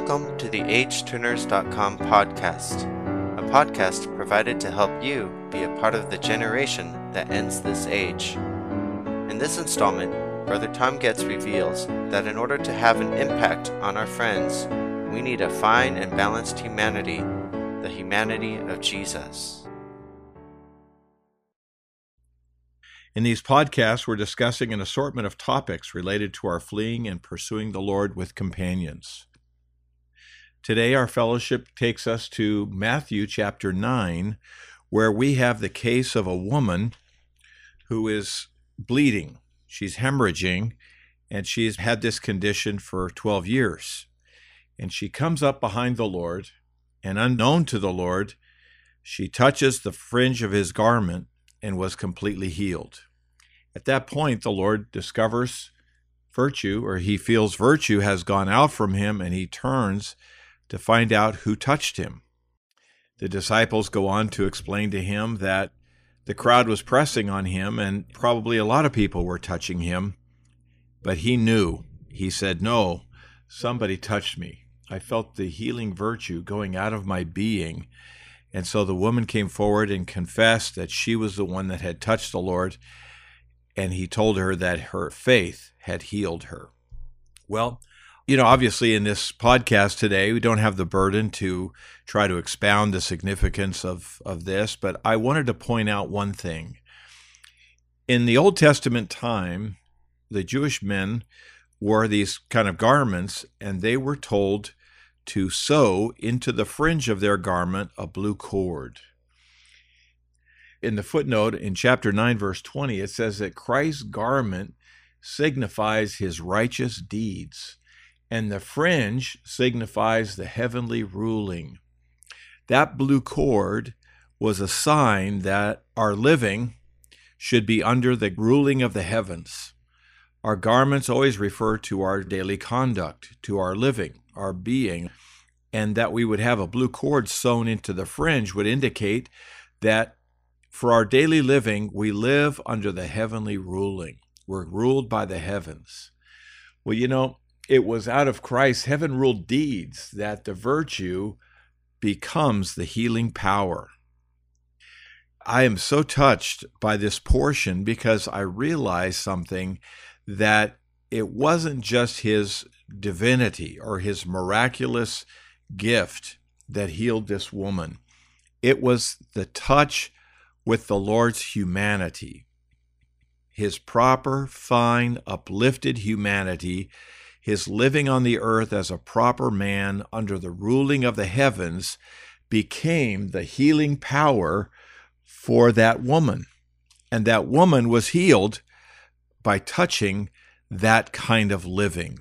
Welcome to the AgeTurners.com podcast, a podcast provided to help you be a part of the generation that ends this age. In this installment, Brother Tom Getz reveals that in order to have an impact on our friends, we need a fine and balanced humanity, the humanity of Jesus. In these podcasts, we're discussing an assortment of topics related to our fleeing and pursuing the Lord with companions. Today, our fellowship takes us to Matthew chapter 9, where we have the case of a woman who is bleeding. She's hemorrhaging, and she's had this condition for 12 years. And she comes up behind the Lord, and unknown to the Lord, she touches the fringe of his garment and was completely healed. At that point, the Lord discovers virtue, or he feels virtue has gone out from him, and he turns to find out who touched him. The disciples go on to explain to him that the crowd was pressing on him, and probably a lot of people were touching him, but he knew. He said, "No, somebody touched me. I felt the healing virtue going out of my being." And so the woman came forward and confessed that she was the one that had touched the Lord, and he told her that her faith had healed her. Well, obviously in this podcast today, we don't have the burden to try to expound the significance of this, but I wanted to point out one thing. In the Old Testament time, the Jewish men wore these kind of garments, and they were told to sew into the fringe of their garment a blue cord. In the footnote in chapter 9, verse 20, it says that Christ's garment signifies his righteous deeds, and the fringe signifies the heavenly ruling. That blue cord was a sign that our living should be under the ruling of the heavens. Our garments always refer to our daily conduct, to our living, our being, and that we would have a blue cord sewn into the fringe would indicate that for our daily living, we live under the heavenly ruling. We're ruled by the heavens. Well, it was out of Christ's heaven-ruled deeds that the virtue becomes the healing power. I am so touched by this portion because I realize something, that it wasn't just his divinity or his miraculous gift that healed this woman. It was the touch with the Lord's humanity, his proper, fine, uplifted humanity, his living on the earth as a proper man under the ruling of the heavens became the healing power for that woman. And that woman was healed by touching that kind of living.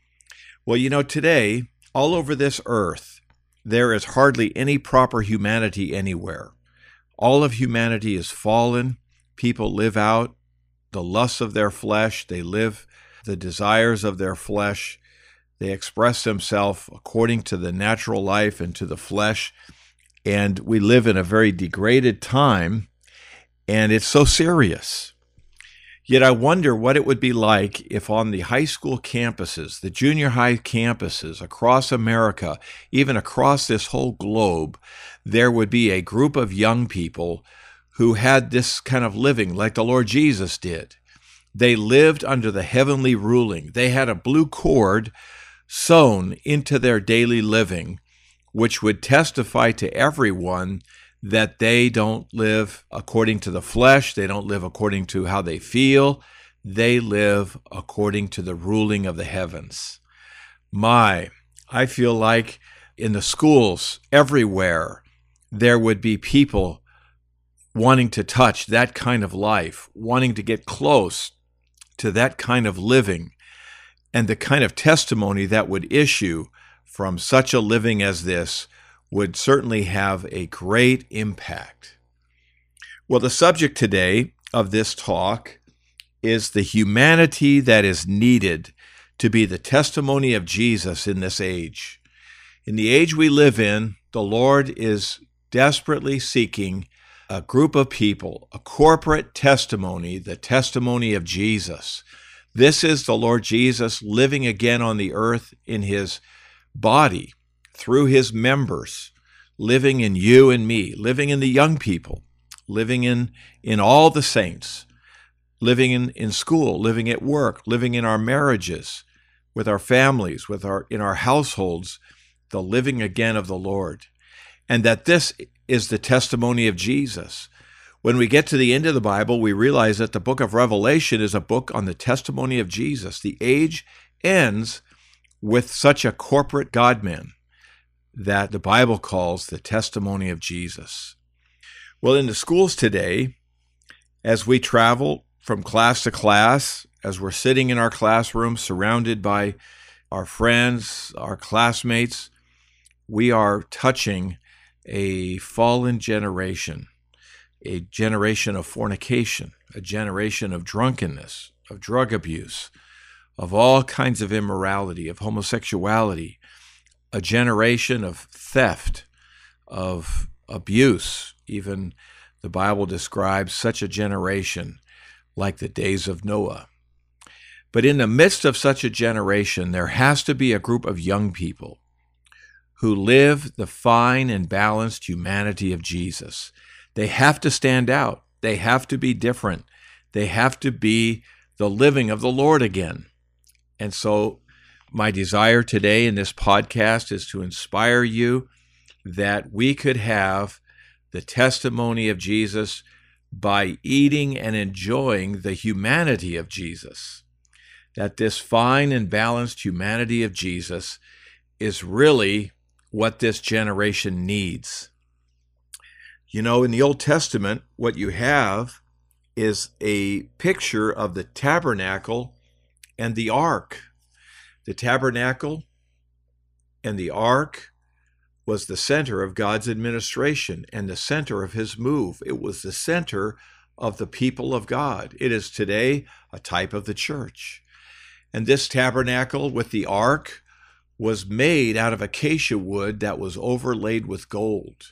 Well, today, all over this earth, there is hardly any proper humanity anywhere. All of humanity is fallen. People live out the lusts of their flesh. They live the desires of their flesh. They express themselves according to the natural life and to the flesh. And we live in a very degraded time, and it's so serious. Yet I wonder what it would be like if on the high school campuses, the junior high campuses across America, even across this whole globe, there would be a group of young people who had this kind of living like the Lord Jesus did. They lived under the heavenly ruling. They had a blue cord sewn into their daily living, which would testify to everyone that they don't live according to the flesh. They don't live according to how they feel. They live according to the ruling of the heavens. I feel like in the schools everywhere, there would be people wanting to touch that kind of life, wanting to get close to that kind of living, and the kind of testimony that would issue from such a living as this would certainly have a great impact. Well, the subject today of this talk is the humanity that is needed to be the testimony of Jesus in this age. In the age we live in, the Lord is desperately seeking a group of people, a corporate testimony, the testimony of Jesus. This is the Lord Jesus living again on the earth in his body through his members, living in you and me, living in the young people, living in all the saints, living in school, living at work, living in our marriages, with our families, in our households, the living again of the Lord. And that this is the testimony of Jesus. When we get to the end of the Bible, we realize that the book of Revelation is a book on the testimony of Jesus. The age ends with such a corporate God-man that the Bible calls the testimony of Jesus. Well, in the schools today, as we travel from class to class, as we're sitting in our classrooms surrounded by our friends, our classmates, we are touching a fallen generation, a generation of fornication, a generation of drunkenness, of drug abuse, of all kinds of immorality, of homosexuality, a generation of theft, of abuse. Even the Bible describes such a generation like the days of Noah. But in the midst of such a generation, there has to be a group of young people who live the fine and balanced humanity of Jesus. They have to stand out. They have to be different. They have to be the living of the Lord again. And so my desire today in this podcast is to inspire you that we could have the testimony of Jesus by eating and enjoying the humanity of Jesus. That this fine and balanced humanity of Jesus is really what this generation needs. You know, in the Old Testament, what you have is a picture of the tabernacle and the ark. The tabernacle and the ark was the center of God's administration and the center of his move. It was the center of the people of God. It is today a type of the church. And this tabernacle with the ark was made out of acacia wood that was overlaid with gold.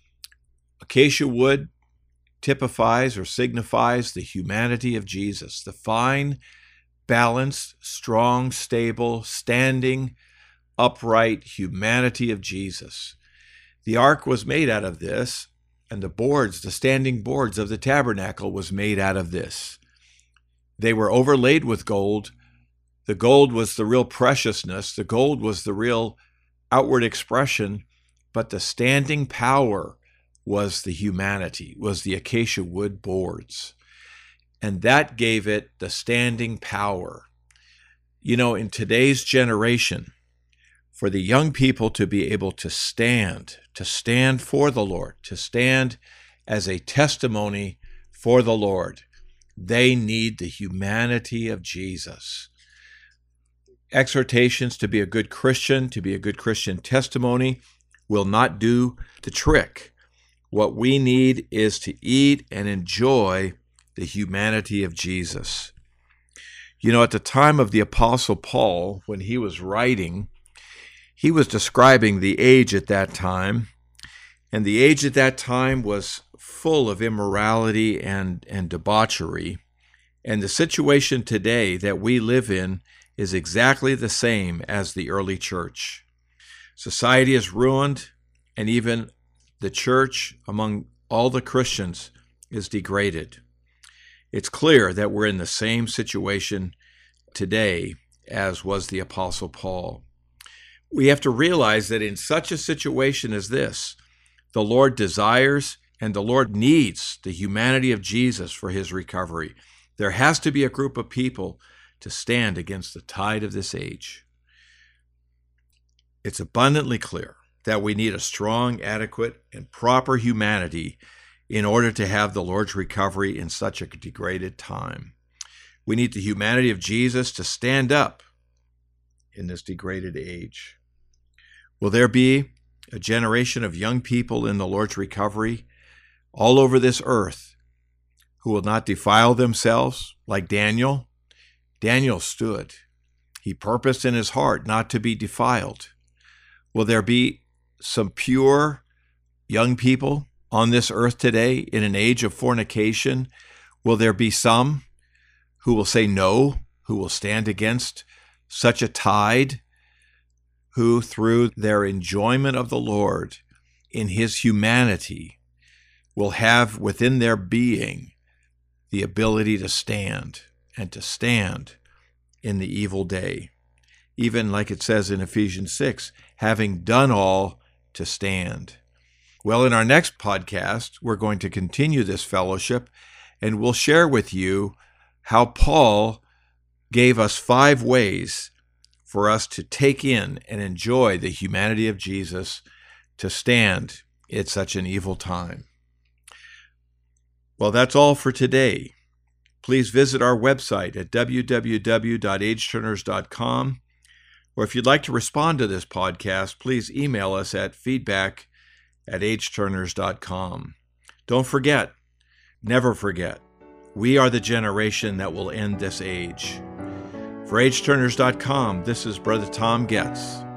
Acacia wood typifies or signifies the humanity of Jesus, the fine, balanced, strong, stable, standing, upright humanity of Jesus. The ark was made out of this, and the standing boards of the tabernacle was made out of this. They were overlaid with gold. The gold was the real preciousness. The gold was the real outward expression, but the standing power was the humanity, was the acacia wood boards. And that gave it the standing power. You know, in today's generation, for the young people to be able to stand for the Lord, to stand as a testimony for the Lord, they need the humanity of Jesus. Exhortations to be a good Christian, to be a good Christian testimony, will not do the trick. What we need is to eat and enjoy the humanity of Jesus. You know, at the time of the Apostle Paul, when he was writing, he was describing the age at that time, and the age at that time was full of immorality and debauchery. And the situation today that we live in is exactly the same as the early church. Society is ruined, and even the church among all the Christians is degraded. It's clear that we're in the same situation today as was the Apostle Paul. We have to realize that in such a situation as this, the Lord desires and the Lord needs the humanity of Jesus for his recovery. There has to be a group of people to stand against the tide of this age. It's abundantly clear that we need a strong, adequate, and proper humanity in order to have the Lord's recovery in such a degraded time. We need the humanity of Jesus to stand up in this degraded age. Will there be a generation of young people in the Lord's recovery all over this earth who will not defile themselves like Daniel? Daniel stood. He purposed in his heart not to be defiled. Will there be some pure young people on this earth today in an age of fornication? Will there be some who will say no, who will stand against such a tide, who, through their enjoyment of the Lord in his humanity, will have within their being the ability to stand and to stand in the evil day. Even like it says in Ephesians 6, having done all to stand. Well, in our next podcast, we're going to continue this fellowship, and we'll share with you how Paul gave us 5 ways for us to take in and enjoy the humanity of Jesus, to stand at such an evil time. Well, that's all for today. Please visit our website at www.ageturners.com, or if you'd like to respond to this podcast, please email us at feedback@ageturners.com. Don't forget, never forget, we are the generation that will end this age. For ageturners.com, this is Brother Tom Getz.